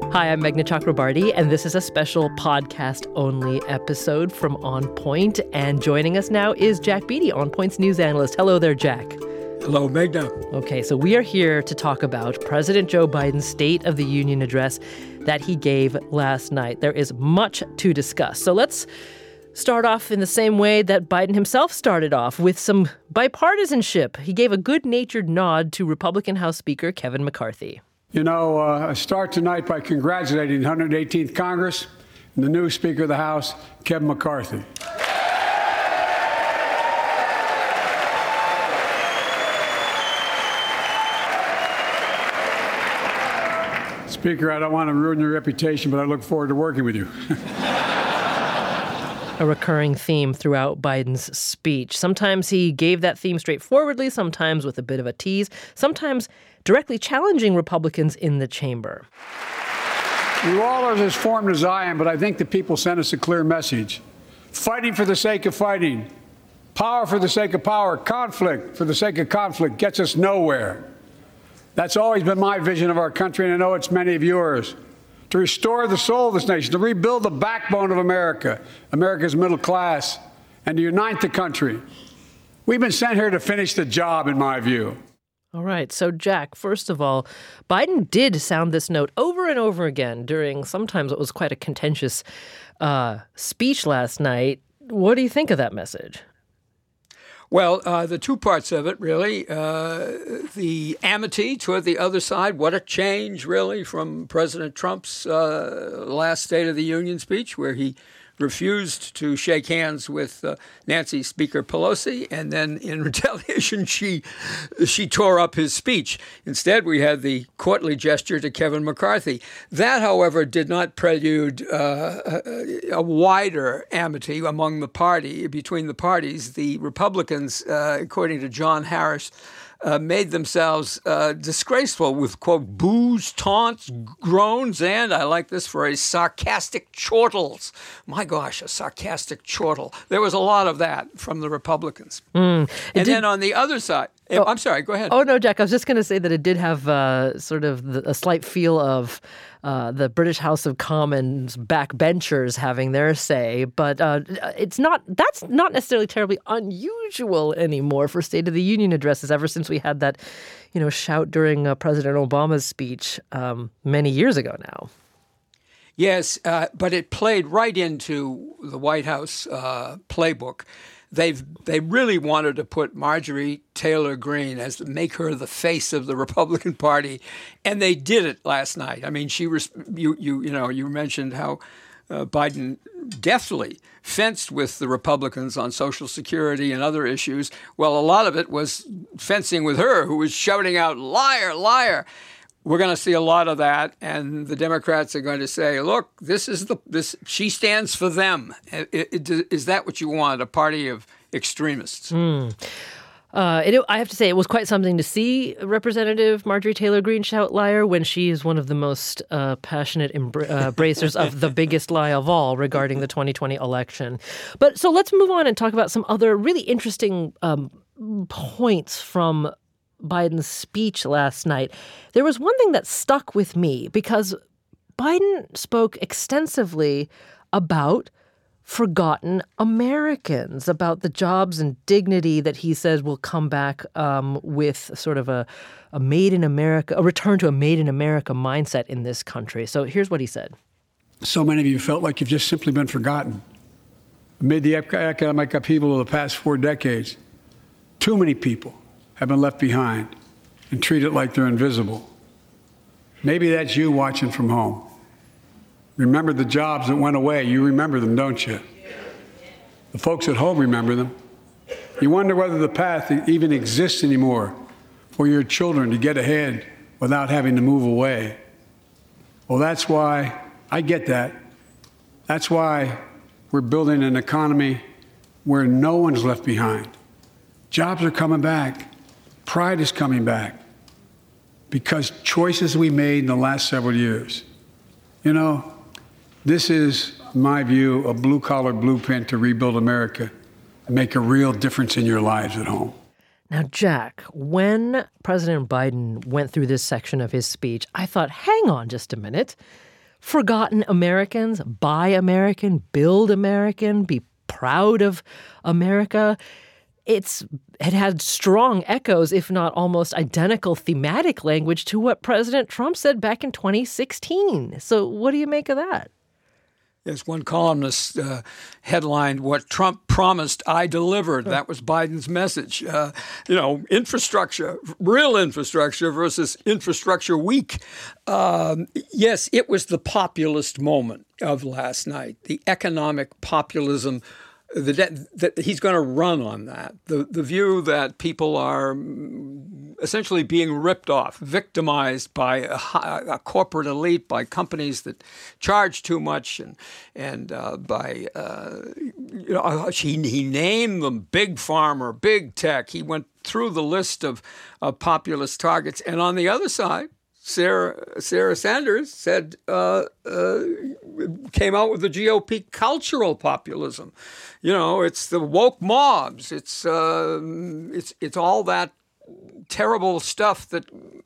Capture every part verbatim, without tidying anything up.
Hi, I'm Meghna Chakrabarty, and this is a special podcast-only episode from On Point. And joining us now is Jack Beatty, On Point's news analyst. Hello there, Jack. Hello, Meghna. Okay, so we are here to talk about President Joe Biden's State of the Union address that he gave last night. There is much to discuss. So let's start off in the same way that Biden himself started off, with some bipartisanship. He gave a good-natured nod to Republican House Speaker Kevin McCarthy. You know, uh, I start tonight by congratulating the one hundred eighteenth Congress and the new Speaker of the House, Kevin McCarthy. Speaker, I don't want to ruin your reputation, but I look forward to working with you. A recurring theme throughout Biden's speech. Sometimes he gave that theme straightforwardly, sometimes with a bit of a tease, sometimes directly challenging Republicans in the chamber. You all are as formed as I am, but I think the people sent us a clear message. Fighting for the sake of fighting, power for the sake of power, conflict for the sake of conflict gets us nowhere. That's always been my vision of our country, and I know it's many of yours. To restore the soul of this nation, to rebuild the backbone of America, America's middle class, and to unite the country. We've been sent here to finish the job, in my view. All right. So, Jack, first of all, Biden did sound this note over and over again during sometimes what was quite a contentious uh, speech last night. What do you think of that message? Well, uh, the two parts of it, really, uh, the amity toward the other side. What a change, really, from President Trump's uh, last State of the Union speech, where he refused to shake hands with uh, Nancy Speaker Pelosi, and then in retaliation, she she tore up his speech. Instead, we had the courtly gesture to Kevin McCarthy. That, however, did not prelude uh, a, a wider amity among the party, between the parties. The Republicans, uh, according to John Harris, Uh, made themselves uh, disgraceful with, quote, boos, taunts, groans, and, I like this phrase, sarcastic chortles. My gosh, a sarcastic chortle. There was a lot of that from the Republicans. Mm. And did... then on the other side, oh, I'm sorry, go ahead. Oh, no, Jack, I was just going to say that it did have uh, sort of the, a slight feel of uh, the British House of Commons backbenchers having their say, but uh, it's not, that's not necessarily terribly unusual anymore for State of the Union addresses ever since we had that, you know, shout during uh, President Obama's speech um, many years ago now. Yes, uh, but it played right into the White House uh, playbook. They've they really wanted to put Marjorie Taylor Greene as make her the face of the Republican Party, and they did it last night. I mean, she was you you you know you mentioned how uh, Biden deftly fenced with the Republicans on Social Security and other issues. Well, a lot of it was fencing with her, who was shouting out "liar, liar." We're going to see a lot of that, and the Democrats are going to say, look, this is the this she stands for them. It, it, is that what you want, a party of extremists? Mm. Uh, it, I have to say, it was quite something to see Representative Marjorie Taylor Greene shout liar when she is one of the most uh, passionate embra- uh, embracers of the biggest lie of all regarding the twenty twenty election. But so let's move on and talk about some other really interesting um, points from Biden's speech last night. There was one thing that stuck with me because Biden spoke extensively about forgotten Americans, about the jobs and dignity that he says will come back um, with sort of a, a made in America, a return to a made in America mindset in this country. So here's what he said. So many of you felt like you've just simply been forgotten. Amid the economic upheaval of the past four decades, too many people have been left behind and treated like they're invisible. Maybe that's you watching from home. Remember the jobs that went away. You remember them, don't you? The folks at home remember them. You wonder whether the path even exists anymore for your children to get ahead without having to move away. Well, that's why I get that. That's why we're building an economy where no one's left behind. Jobs are coming back. Pride is coming back because choices we made in the last several years. You know, this is, in my view, a blue-collar blueprint to rebuild America and make a real difference in your lives at home. Now, Jack, when President Biden went through this section of his speech, I thought, hang on just a minute. forgotten Americans, buy American, build American, be proud of America. It's it had strong echoes, if not almost identical thematic language to what President Trump said back in twenty sixteen. So what do you make of that? As one columnist uh, headlined, "What Trump promised, I delivered." That was Biden's message. Uh, you know, infrastructure, real infrastructure versus infrastructure weak. Um, yes, it was the populist moment of last night, the economic populism. The de- that he's going to run on that. The the view that people are essentially being ripped off, victimized by a, a corporate elite, by companies that charge too much, and and uh, by uh, you know he he named them big pharma, big tech. He went through the list of, of populist targets, and on the other side, Sarah Sarah Sanders said uh, uh, came out with the G O P cultural populism. You know, it's the woke mobs. It's uh, it's it's all that terrible stuff that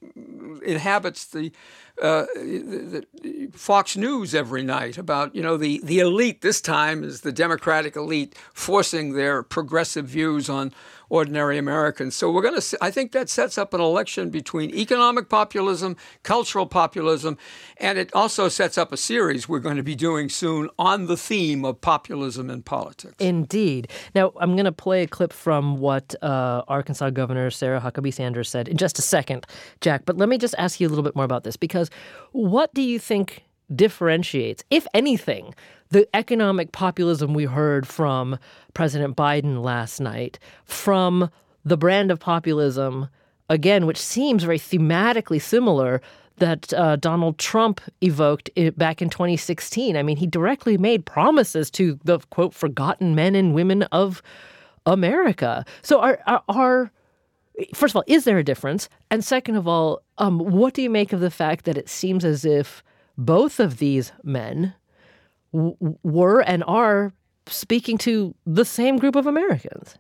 inhabits the, uh, the, the Fox News every night about, you know, the, the elite. This time is the Democratic elite forcing their progressive views on ordinary Americans. So we're going to, I think that sets up an election between economic populism, cultural populism, and it also sets up a series we're going to be doing soon on the theme of populism in politics. Indeed. Now, I'm going to play a clip from what uh, Arkansas Governor Sarah Huckabee Sanders said in just a second, Jack. But let me just ask you a little bit more about this, because what do you think differentiates, if anything, the economic populism we heard from President Biden last night from the brand of populism, again, which seems very thematically similar, that uh, Donald Trump evoked it back in twenty sixteen? I mean, he directly made promises to the, quote, forgotten men and women of America. So are, are, are first of all, is there a difference? And second of all, um, what do you make of the fact that it seems as if both of these men w- were and are speaking to the same group of Americans?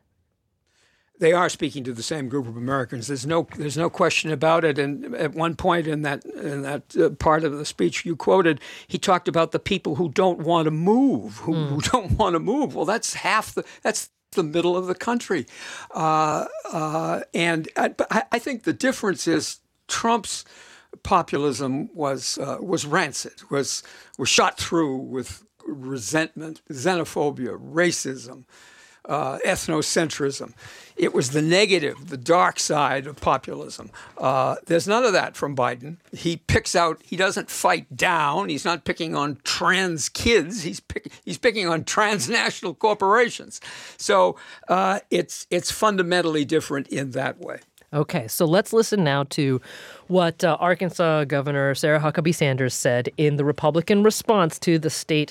They are speaking to the same group of Americans. There's no, there's no question about it. And at one point in that, in that uh, part of the speech you quoted, he talked about the people who don't want to move, who, mm. who don't want to move. Well, that's half the, that's the middle of the country. Uh, uh, and I, I think the difference is Trump's populism was uh, was rancid, was was shot through with resentment, xenophobia, racism, uh, ethnocentrism. It was the negative, the dark side of populism. Uh, there's none of that from Biden. He picks out. He doesn't fight down. He's not picking on trans kids. He's pick, he's picking on transnational corporations. So uh, it's it's fundamentally different in that way. Okay, so let's listen now to what uh, Arkansas Governor Sarah Huckabee Sanders said in the Republican response to the State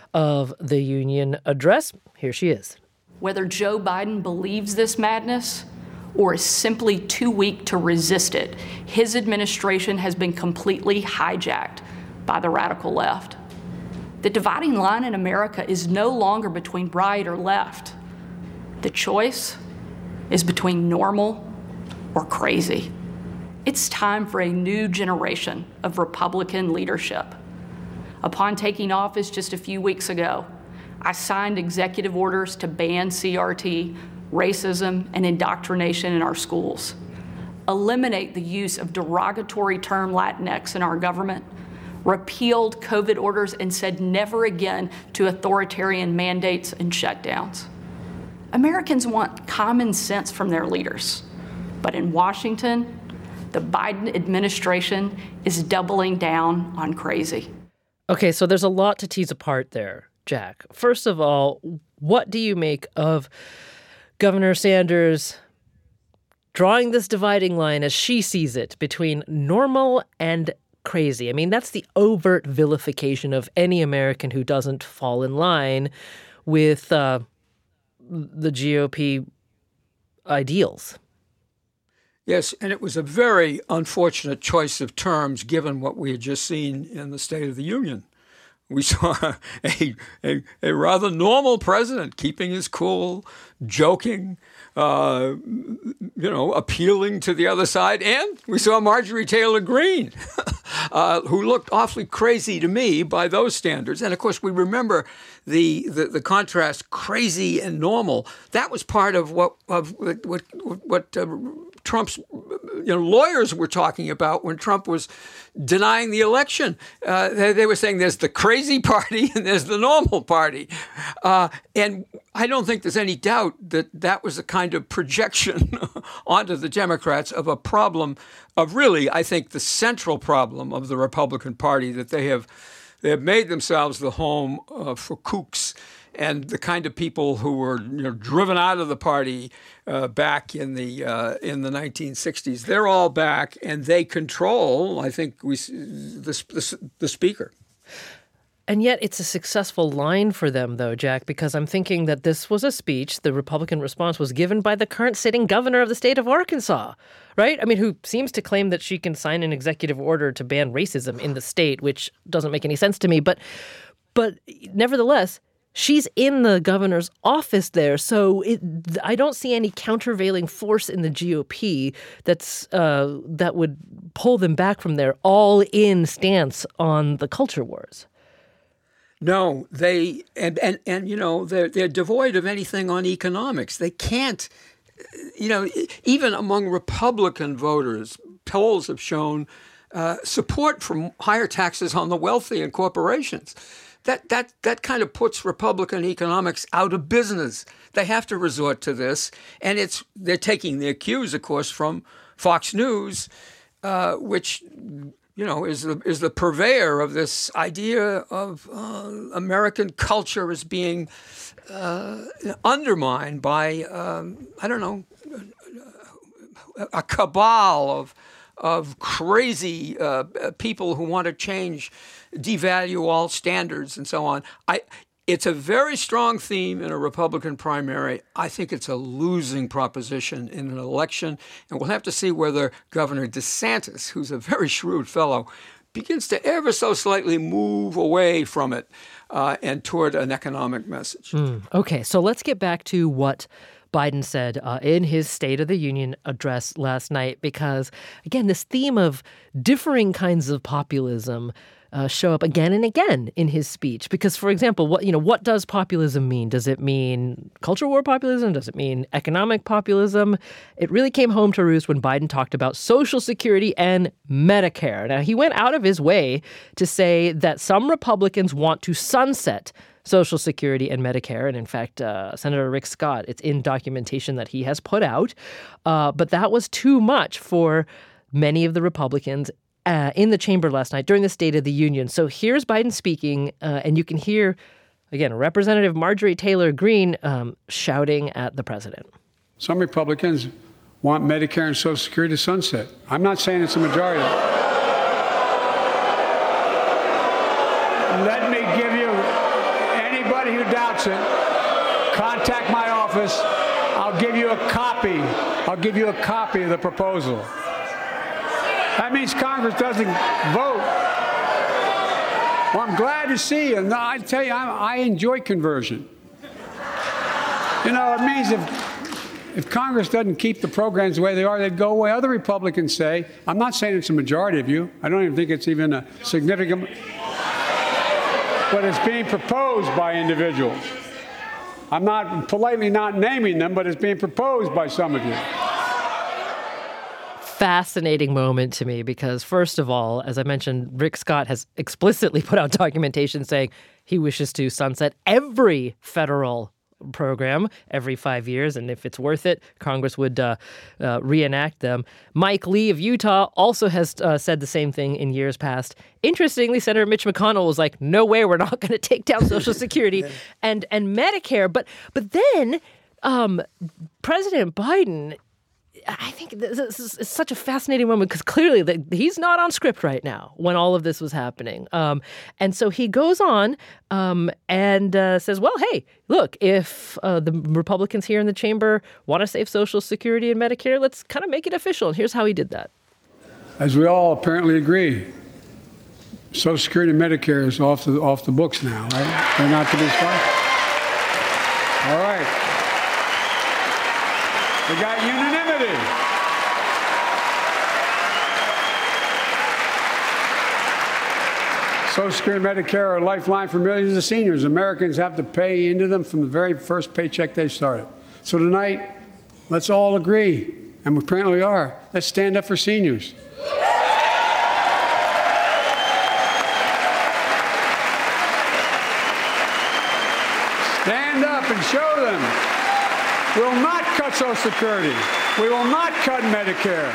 of the Union address. Here she is. Whether Joe Biden believes this madness or is simply too weak to resist it, his administration has been completely hijacked by the radical left. The dividing line in America is no longer between right or left. The choice is between normal or crazy. It's time for a new generation of Republican leadership. Upon taking office just a few weeks ago, I signed executive orders to ban C R T, racism, and indoctrination in our schools, eliminate the use of derogatory term Latinx in our government, repealed COVID orders, and said never again to authoritarian mandates and shutdowns. Americans want common sense from their leaders. But in Washington, the Biden administration is doubling down on crazy. Okay, so there's a lot to tease apart there, Jack. First of all, what do you make of Governor Sanders drawing this dividing line as she sees it between normal and crazy? I mean, that's the overt vilification of any American who doesn't fall in line with uh, the G O P ideals. Yes, and it was a very unfortunate choice of terms given what we had just seen in the State of the Union. We saw a, a, a rather normal president keeping his cool, joking, uh, you know, appealing to the other side. And we saw Marjorie Taylor Greene uh, who looked awfully crazy to me by those standards. And of course, we remember the the, the contrast, crazy and normal. That was part of what of what what uh, Trump's you know lawyers were talking about when Trump was denying the election. Uh, they, they were saying there's the crazy party and there's the normal party, uh, and I don't think there's any doubt that that was a kind of projection onto the Democrats of a problem of really, I think, the central problem of the Republican Party, that they have they have made themselves the home uh, for kooks and the kind of people who were you know, driven out of the party uh, back in the uh, in the nineteen sixties. They're all back, and they control, I think, we the the, the speaker. And yet it's a successful line for them, though, Jack, because I'm thinking that this was a speech, the Republican response was given by the current sitting governor of the state of Arkansas, right? I mean, who seems to claim that she can sign an executive order to ban racism in the state, which doesn't make any sense to me. But, but nevertheless, she's in the governor's office there, so it, I don't see any countervailing force in the G O P that's uh, that would pull them back from their all-in stance on the culture wars. No, they and, and, and you know they're they're devoid of anything on economics. They can't, you know, even among Republican voters, polls have shown uh, support for higher taxes on the wealthy and corporations. That that that kind of puts Republican economics out of business. They have to resort to this, and it's they're taking their cues, of course, from Fox News, uh, which. You know, is the is the purveyor of this idea of uh, American culture as being uh, undermined by um, I don't know a cabal of of crazy uh, people who want to change, devalue all standards and so on. I. It's a very strong theme in a Republican primary. I think it's a losing proposition in an election, and we'll have to see whether Governor DeSantis, who's a very shrewd fellow, begins to ever so slightly move away from it uh, and toward an economic message. Mm, okay, so let's get back to what Biden said uh, in his State of the Union address last night, because, again, this theme of differing kinds of populism Uh, show up again and again in his speech. Because, for example, what you know, what does populism mean? Does it mean culture war populism? Does it mean economic populism? It really came home to roost when Biden talked about Social Security and Medicare. Now, he went out of his way to say that some Republicans want to sunset Social Security and Medicare. And in fact, uh, Senator Rick Scott, it's in documentation that he has put out. Uh, but that was too much for many of the Republicans Uh, in the chamber last night during the State of the Union. So here's Biden speaking, uh, and you can hear, again, Representative Marjorie Taylor Greene um, shouting at the president. Some Republicans want Medicare and Social Security to sunset. I'm not saying it's a majority. Let me give you, anybody who doubts it, contact my office. I'll give you a copy. I'll give you a copy of the proposal. That means Congress doesn't vote. Well, I'm glad to see you. No, I tell you, I, I enjoy conversion. You know, it means if, if Congress doesn't keep the programs the way they are, they'd go away. Other Republicans say, I'm not saying it's a majority of you. I don't even think it's even a significant, but it's being proposed by individuals. I'm not politely not naming them, but it's being proposed by some of you. Fascinating moment to me because, first of all, as I mentioned, Rick Scott has explicitly put out documentation saying he wishes to sunset every federal program every five years, and if it's worth it, Congress would uh, uh, reenact them. Mike Lee of Utah also has uh, said the same thing in years past. Interestingly, Senator Mitch McConnell was like, no way, we're not going to take down Social Security and, and Medicare. But, but then um, President Biden, I think this is such a fascinating moment because clearly the, he's not on script right now when all of this was happening. Um, and so he goes on um, and uh, says, well, hey, look, if uh, the Republicans here in the chamber want to save Social Security and Medicare, let's kind of make it official. And here's how he did that. As we all apparently agree, Social Security and Medicare is off the, off the books now, right? They're not to be started. All right. We got unanimity. Social Security and Medicare are a lifeline for millions of seniors. Americans have to pay into them from the very first paycheck they started. So tonight, let's all agree, and we apparently are, let's stand up for seniors. Stand up and show them. We will not cut Social Security. We will not cut Medicare.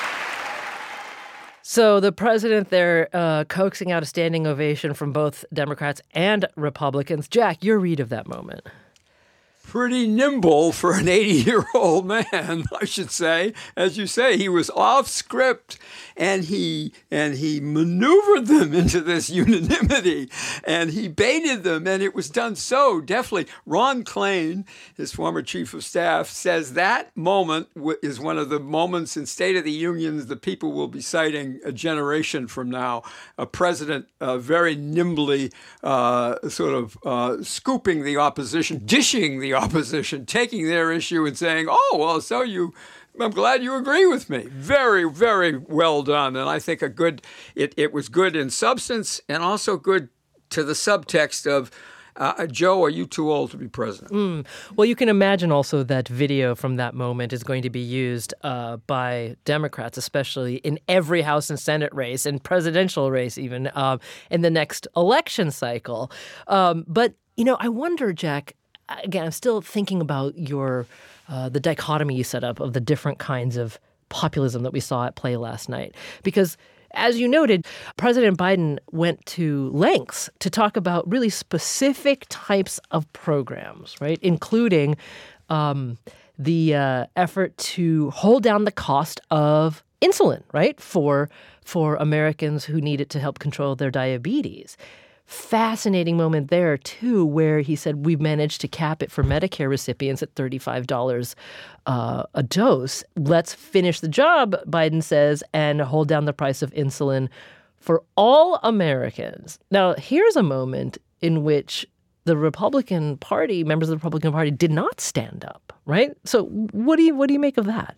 So the president there uh, coaxing out a standing ovation from both Democrats and Republicans. Jack, your read of that moment. Pretty nimble for an eighty-year-old man, I should say. As you say, he was off script, and he and he maneuvered them into this unanimity, and he baited them, and it was done so deftly. Ron Klain, his former chief of staff, says that moment is one of the moments in State of the Union that people will be citing a generation from now. A president uh, very nimbly uh, sort of uh, scooping the opposition, dishing the opposition, taking their issue and saying, oh, well, so you, I'm glad you agree with me. Very, very well done. And I think a good, it, it was good in substance and also good to the subtext of, uh, Joe, are you too old to be president? Mm. Well, you can imagine also that video from that moment is going to be used uh, by Democrats, especially in every House and Senate race and presidential race even uh, in the next election cycle. Um, but, you know, I wonder, Jack, again, I'm still thinking about your uh, the dichotomy you set up of the different kinds of populism that we saw at play last night. Because, as you noted, President Biden went to lengths to talk about really specific types of programs, right, including um, the uh, effort to hold down the cost of insulin, right, for for Americans who need it to help control their diabetes. Fascinating moment there, too, where he said we've managed to cap it for Medicare recipients at thirty-five dollars uh, a dose. Let's finish the job, Biden says, and hold down the price of insulin for all Americans. Now, here's a moment in which the Republican Party, members of the Republican Party, did not stand up, right? So what do you what do you make of that?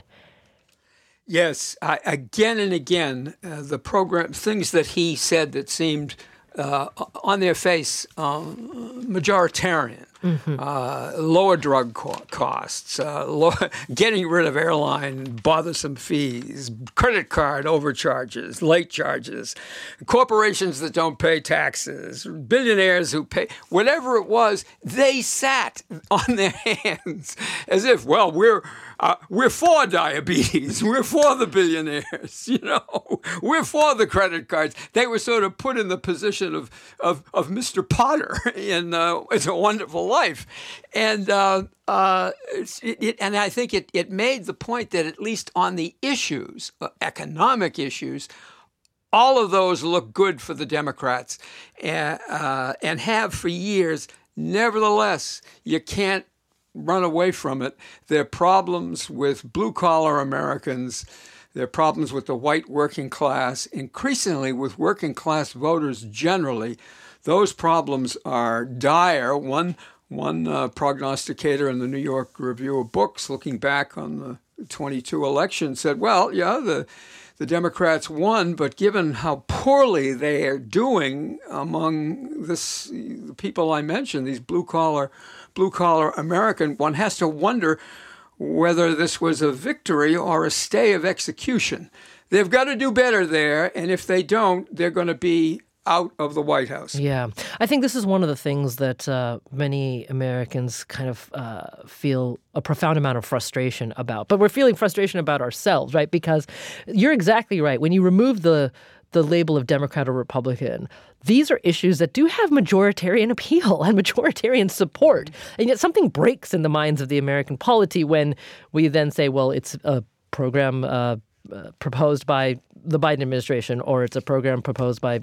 Yes, I, again and again, uh, the program, things that he said that seemed Uh, on their face, um, majoritarian, mm-hmm. uh, lower drug co- costs, uh, low- getting rid of airline bothersome fees, credit card overcharges, late charges, corporations that don't pay taxes, billionaires who pay, whatever it was, they sat on their hands as if, well, we're Uh, we're for diabetes. We're for the billionaires, you know. We're for the credit cards. They were sort of put in the position of of, of Mister Potter in uh, It's a Wonderful Life. And uh, uh, it, it, and I think it, it made the point that at least on the issues, uh, economic issues, all of those look good for the Democrats and, uh, and have for years. Nevertheless, you can't run away from it. There are problems with blue-collar Americans. There are problems with the white working class, increasingly with working-class voters generally. Those problems are dire. One, one uh, prognosticator in the New York Review of Books, looking back on the twenty-two election, said, well, yeah, the The Democrats won, but given how poorly they are doing among this, the people I mentioned, these blue-collar, blue-collar American, one has to wonder whether this was a victory or a stay of execution. They've got to do better there, and if they don't, they're going to be out of the White House. Yeah. I think this is one of the things that uh, many Americans kind of uh, feel a profound amount of frustration about. But we're feeling frustration about ourselves, right? Because you're exactly right. When you remove the the label of Democrat or Republican, these are issues that do have majoritarian appeal and majoritarian support. And yet something breaks in the minds of the American polity when we then say, well, it's a program uh, uh, proposed by the Biden administration, or it's a program proposed by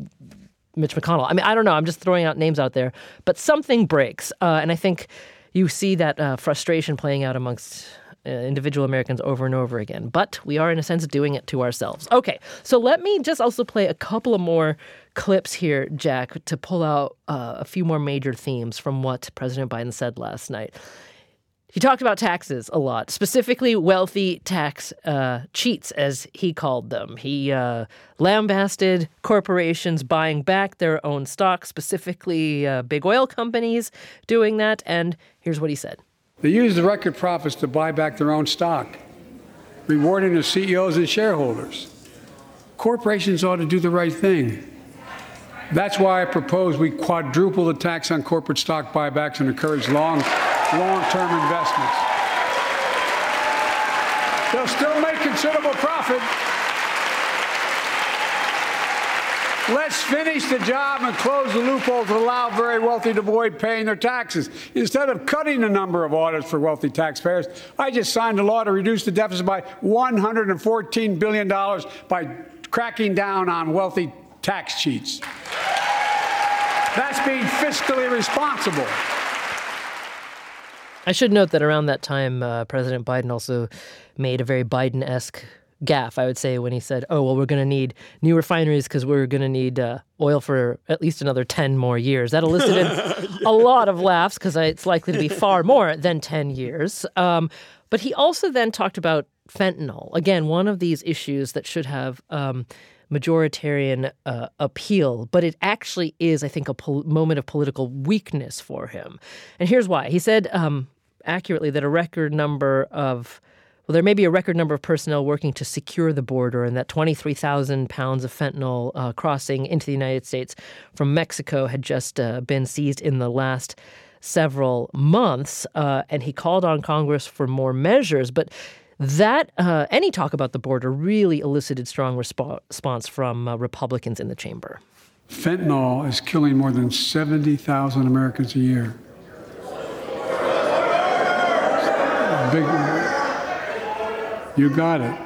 Mitch McConnell. I mean, I don't know. I'm just throwing out names out there. But something breaks. Uh, and I think you see that uh, frustration playing out amongst uh, individual Americans over and over again. But we are, in a sense, doing it to ourselves. Okay, so let me just also play a couple of more clips here, Jack, to pull out uh, a few more major themes from what President Biden said last night. He talked about taxes a lot, specifically wealthy tax uh, cheats, as he called them. He uh, lambasted corporations buying back their own stock, specifically uh, big oil companies doing that. And here's what he said. They use the record profits to buy back their own stock, rewarding the C E Os and shareholders. Corporations ought to do the right thing. That's why I propose we quadruple the tax on corporate stock buybacks and encourage long, long-term investments. They'll still make considerable profit. Let's finish the job and close the loophole to allow very wealthy to avoid paying their taxes. Instead of cutting the number of audits for wealthy taxpayers, I just signed a law to reduce the deficit by one hundred fourteen billion dollars by cracking down on wealthy tax cheats. That's being fiscally responsible. I should note that around that time, uh, President Biden also made a very Biden-esque gaffe, I would say, when he said, oh, well, we're going to need new refineries because we're going to need uh, oil for at least another ten more years. That elicited a lot of laughs because it's likely to be far more than ten years. Um, but he also then talked about fentanyl. Again, one of these issues that should have um, majoritarian uh, appeal, but it actually is, I think, a pol- moment of political weakness for him. And here's why. He said um, accurately that a record number of Well, there may be a record number of personnel working to secure the border, and that twenty-three thousand pounds of fentanyl uh, crossing into the United States from Mexico had just uh, been seized in the last several months. Uh, and he called on Congress for more measures. But that uh, any talk about the border really elicited strong resp- response from uh, Republicans in the chamber. Fentanyl is killing more than seventy thousand Americans a year. Big. You got it.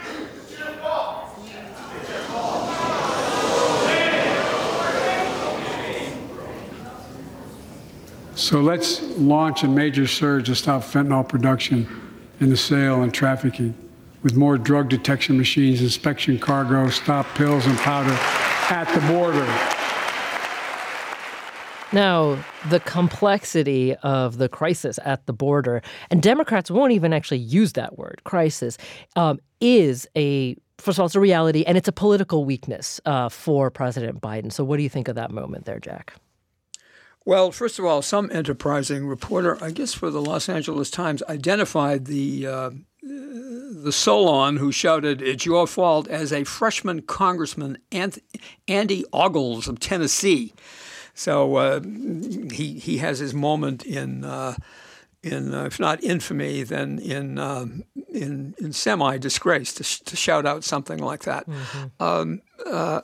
So let's launch a major surge to stop fentanyl production and the sale and trafficking with more drug detection machines, inspection cargo, stop pills and powder at the border. Now, the complexity of the crisis at the border, and Democrats won't even actually use that word, crisis, um, is a, first of all, it's a reality, and it's a political weakness uh, for President Biden. So what do you think of that moment there, Jack? Well, first of all, some enterprising reporter, I guess for the Los Angeles Times, identified the uh, the Solon who shouted, "It's your fault," as a freshman Congressman, Andy Ogles of Tennessee. So uh, he he has his moment in uh, in uh, if not infamy, then in um, in in semi disgrace to, sh- to shout out something like that. Mm-hmm. Um, uh,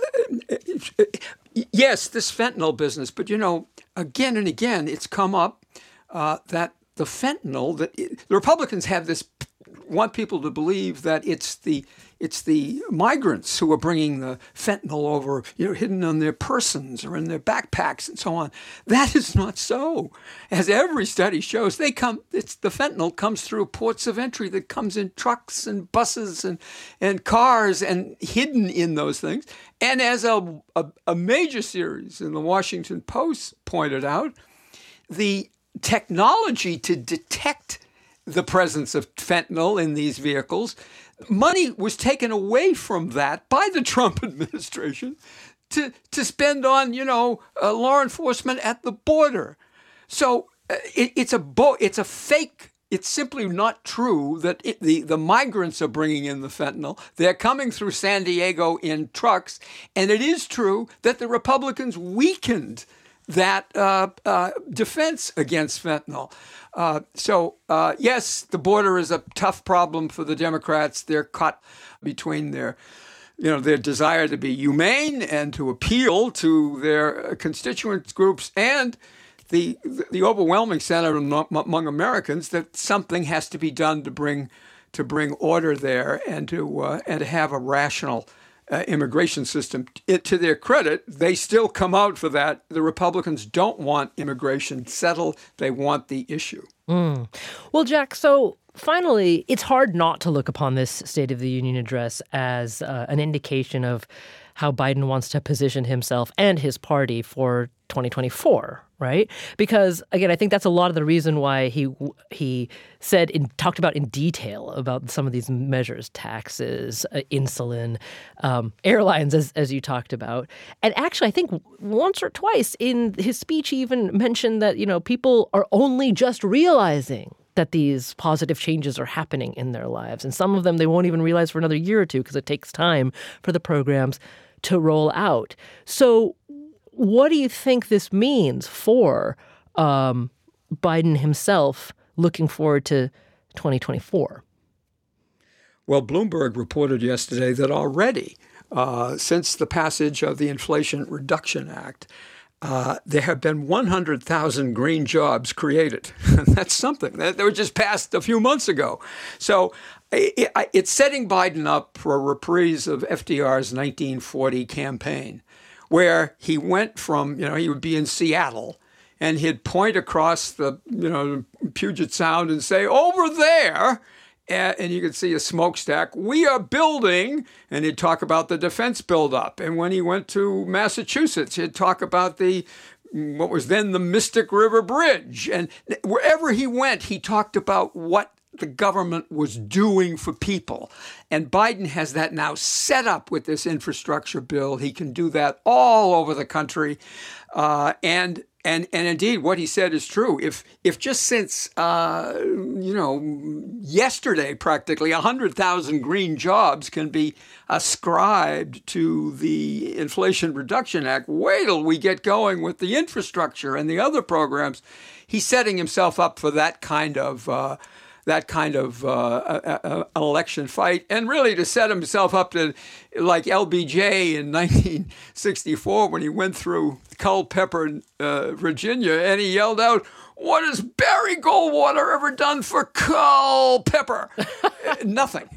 yes, this fentanyl business, but you know, again and again, it's come up uh, that the fentanyl that it, the Republicans have this want people to believe that it's the it's the migrants who are bringing the fentanyl over, you know, hidden on their persons or in their backpacks and so on. That is not so. As every study shows, they come. It's the fentanyl comes through ports of entry that comes in trucks and buses and and cars and hidden in those things. And as a a, a major series in the Washington Post pointed out, the technology to detect the presence of fentanyl in these vehicles, money was taken away from that by the Trump administration to to spend on, you know, uh, law enforcement at the border. So uh, it, it's a bo- it's a fake. It's simply not true that it, the, the migrants are bringing in the fentanyl. They're coming through San Diego in trucks. And it is true that the Republicans weakened that uh, uh, defense against fentanyl. Uh, so, uh, yes, the border is a tough problem for the Democrats. They're caught between their, you know, their desire to be humane and to appeal to their constituent groups and the the overwhelming sentiment among Americans that something has to be done to bring to bring order there and to uh, and to have a rational Uh, immigration system. It, to their credit, they still come out for that. The Republicans don't want immigration settled. They want the issue. Mm. Well, Jack, so finally, it's hard not to look upon this State of the Union address as uh, an indication of how Biden wants to position himself and his party for twenty twenty-four, right? Because again, I think that's a lot of the reason why he he said in talked about in detail about some of these measures, taxes, uh, insulin, um, airlines, as as you talked about. And actually, I think once or twice in his speech, he even mentioned that, you know, people are only just realizing that these positive changes are happening in their lives. And some of them they won't even realize for another year or two because it takes time for the programs to roll out. So what do you think this means for um, Biden himself looking forward to twenty twenty-four? Well, Bloomberg reported yesterday that already, uh, since the passage of the Inflation Reduction Act, uh, there have been one hundred thousand green jobs created. That's something. They were just passed a few months ago. So it, it's setting Biden up for a reprise of F D R's nineteen forty campaign, where he went from, you know, he would be in Seattle and he'd point across the, you know, Puget Sound and say, over there, and you could see a smokestack, we are building, and he'd talk about the defense buildup. And when he went to Massachusetts, he'd talk about the, what was then the Mystic River Bridge. And wherever he went, he talked about what the government was doing for people. And Biden has that now set up with this infrastructure bill. He can do that all over the country. Uh, and and and indeed, what he said is true. If if just since, uh, you know, yesterday, practically one hundred thousand green jobs can be ascribed to the Inflation Reduction Act, wait till we get going with the infrastructure and the other programs. He's setting himself up for that kind of uh, that kind of uh, a, a, an election fight, and really to set himself up to like L B J in nineteen sixty-four when he went through Culpeper, uh, Virginia, and he yelled out, "What has Barry Goldwater ever done for Culpeper?" Nothing.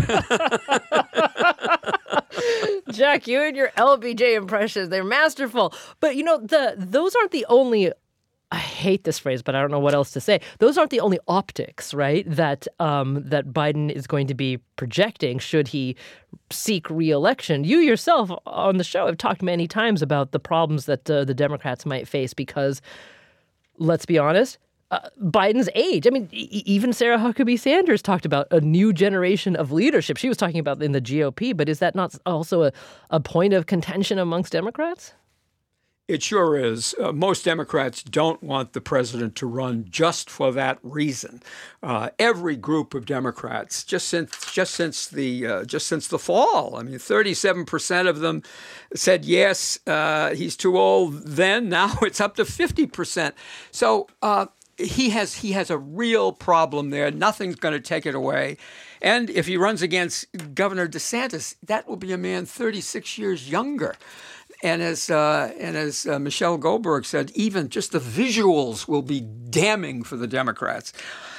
Jack, you and your L B J impressions, they're masterful. But, you know, the those aren't the only... I hate this phrase, but I don't know what else to say. Those aren't the only optics, right, that um, that Biden is going to be projecting should he seek re-election. You yourself on the show have talked many times about the problems that uh, the Democrats might face because, let's be honest, uh, Biden's age. I mean, e- even Sarah Huckabee Sanders talked about a new generation of leadership. She was talking about in the G O P, but is that not also a, a point of contention amongst Democrats? It sure is. Uh, most Democrats don't want the president to run just for that reason. Uh, every group of Democrats, just since just since the uh, just since the fall, I mean, thirty-seven percent of them said yes, uh, he's too old. Then now it's up to fifty percent. So uh, he has he has a real problem there. Nothing's going to take it away. And if he runs against Governor DeSantis, that will be a man thirty-six years younger. And as uh, and as uh, Michelle Goldberg said, even just the visuals will be damning for the Democrats.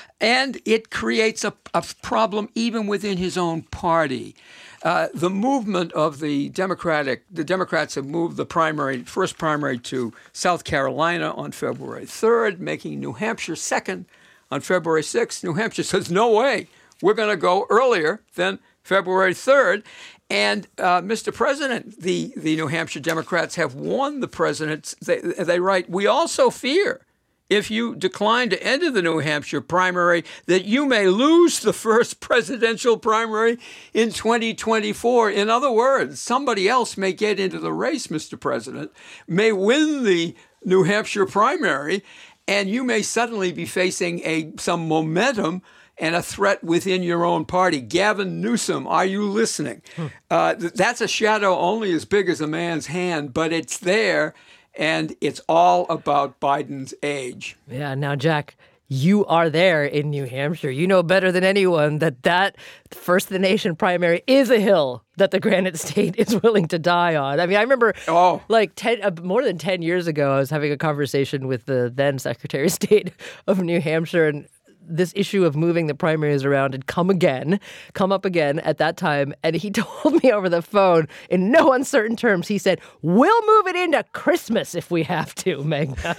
And it creates a, a problem even within his own party. Uh, the movement of the Democratic, the Democrats have moved the primary, first primary to South Carolina on February third, making New Hampshire second on February sixth. New Hampshire says, no way, we're going to go earlier than February third. And uh, Mister President, the, the New Hampshire Democrats have warned the president. They, they write, we also fear if you decline to enter the New Hampshire primary that you may lose the first presidential primary in twenty twenty-four. In other words, somebody else may get into the race, Mister President, may win the New Hampshire primary, and you may suddenly be facing a some momentum and a threat within your own party. Gavin Newsom, are you listening? Hmm. Uh, th- that's a shadow only as big as a man's hand, but it's there, and it's all about Biden's age. Yeah, now, Jack, you are there in New Hampshire. You know better than anyone that that First the Nation primary is a hill that the Granite State is willing to die on. I mean, I remember oh. like ten, uh, more than ten years ago, I was having a conversation with the then Secretary of State of New Hampshire, and this issue of moving the primaries around had come again, come up again at that time. And he told me over the phone in no uncertain terms, he said, we'll move it into Christmas if we have to, Magna.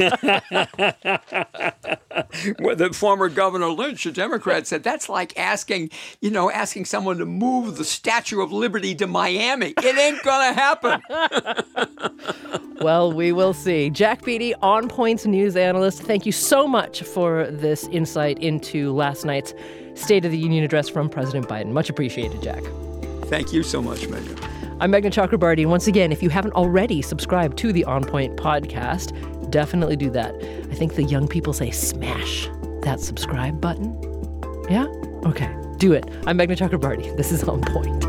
Well, the former Governor Lynch, a Democrat, said that's like asking, you know, asking someone to move the Statue of Liberty to Miami. It ain't going to happen. Well, we will see. Jack Beatty, On Point's news analyst, thank you so much for this insight into last night's State of the Union address from President Biden. Much appreciated, Jack. Thank you so much, Megan. I'm Meghna Chakrabarti, and once again, if you haven't already subscribed to the On Point podcast, definitely do that. I think the young people say smash that subscribe button. Yeah? Okay, do it. I'm Meghna Chakrabarti. This is On Point.